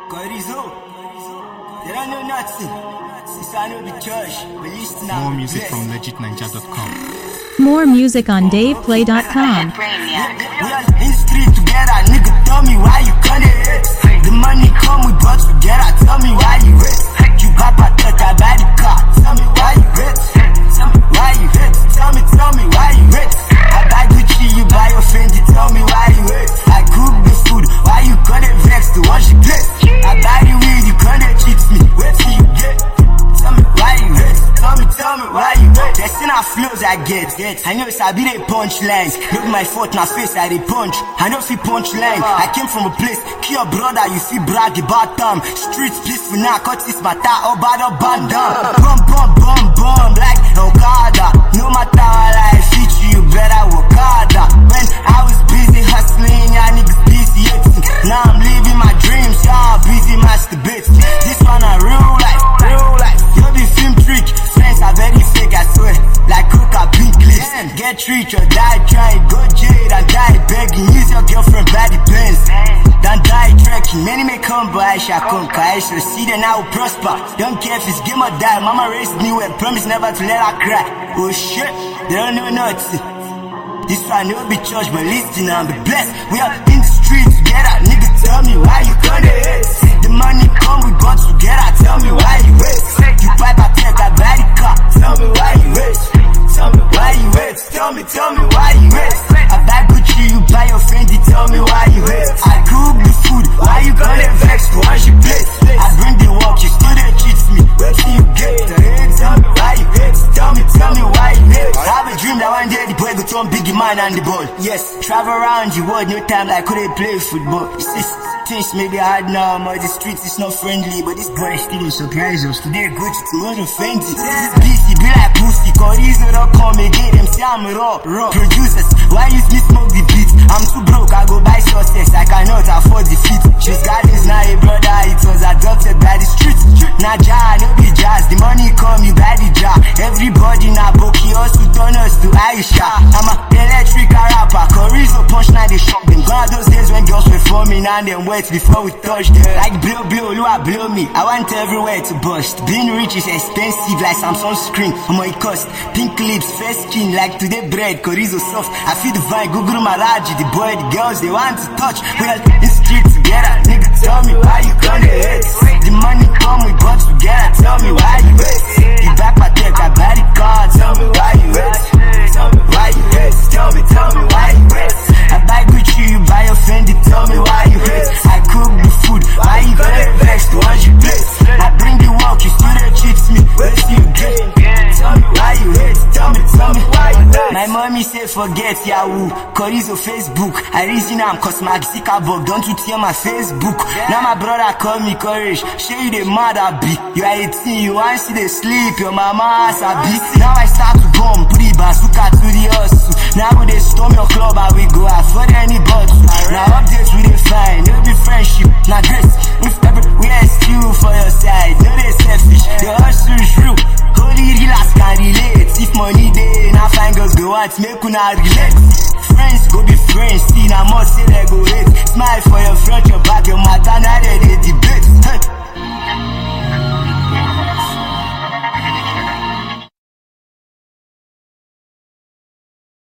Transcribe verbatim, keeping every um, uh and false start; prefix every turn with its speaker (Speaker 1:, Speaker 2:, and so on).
Speaker 1: More music from legit ninja dot com.
Speaker 2: More music on dave play dot com.
Speaker 3: We are in the street together, nigga. Tell me why you couldn't. The money come, we brought together. Tell me why you hit. You papa touch, I buy the car. Tell me why you hit. Tell me why you hit. Tell me, tell me why you hit. I buy Gucci, you buy your Fendi. Tell me why you hit. I cook the food, why you couldn't vex to wash the plate. I buy the weed, you couldn't cheat me. Wait till you get. Tell me why you hit. Tell me, tell me why you hit. There's enough flows I get. I know it's a bit of punchlines. Look my foot, my face, I dey punch. I know feel punchline. I came from a place, kill your brother, you feel brag about them. Streets peaceful now, cut this matter, oh bad or bad down. Bum, bum, bum, bum, like Okada. No matter how I fit you, you better work harder. When I was busy hustling, y'all niggas busy eating. Now I'm living my dreams, y'all busy masturbating. This one a real life, real life. You be film trick, friends are very fake, I swear. Like coca pink lips. Get rich or die trying, go jail and die begging. Use your girlfriend body pens, then die trekking. Many may come but I shall conquer. I shall see them now prosper. Don't care if it's game or die. Mama raised me well, promise never to let her cry. Oh shit, they don't know nothing. This one will be church, but listen and be blessed. We are in the street together, nigga. Tell me why you gonna hate. The money come, we got together. Tell me why you hate. You buy my tech, I buy the car. Tell me why you hate. Tell me why you hate. Tell me, tell me why you hate. I buy Gucci, you buy your Fendi. Tell me why you hate. I cook the food, why you gonna vex to wash your plate? I bring the work, you still dey cheat me. Where till you get the hate? Tell me why you hate. Tell me, tell me why you hate. I have a dream that one day the boy go turn biggie man and the ball. Yes, travel around the world, no time like could they play football. You see, things may be hard now, but the streets is not friendly. But this boy still will surprise us. Today Gucci, tomorrow Fendi. This beastie be like pussy, cause these don't come again. Them say I'm raw, raw. Producers, why you me smoke the beat? I'm too broke, I go buy success. I cannot afford the feet. She's got this now, a brother, it was adopted by the streets. Now jar, no be jazz. The money come, you buy the jar. Everybody now Boki us to turn us to Aisha. I'm a electric rapper, Chorizo punch now they shock them. Gone those days when girls were forming and them wet before we touch them. Like blow, blow, Lua blow me. I want everywhere to bust. Being rich is expensive like Samsung screen. I'm it cost. Pink lips, fair skin like today bread. Chorizo soft. I feel the vibe, Google Maraji. The boy, the girls, they want to touch. We are in the street together. Nigga, tell me why you gonna hate. The money come, we got together. Tell me why you hate. You back my tech, I buy the car. Tell me why you hate. Tell me why you hate. Tell me, tell me why you hate. I buy Gucci, you buy your Fendi. Tell me why you hate. I cook the food, why you gonna vex to wash your plate? I bring the work, you still dey cheat me. Where till you get? Tell me why you hate. Tell me, tell me why you hate. My mommy say forget Yahoo, Chorizo Facebook. I reason I'm cause my Zuckerberg. Don't you tear my Facebook? Now my brother call me courage. Show you the mother be. You are eighteen, you want see the sleep. Your mama ass a beat. Now I start to bomb, put the bazooka to the hustle. Now when they storm your club, I will go afford any bottle. Now updates we dey find, no be friendship. Now grace, if ever we ask you for your side, no they selfish. The hustle is real, holy relax can relate. If money dey, now fine girls go out, make una relate. Friends go be friends, see now must say they go hate. Smile for your front, your back, your matter, now they dey debate.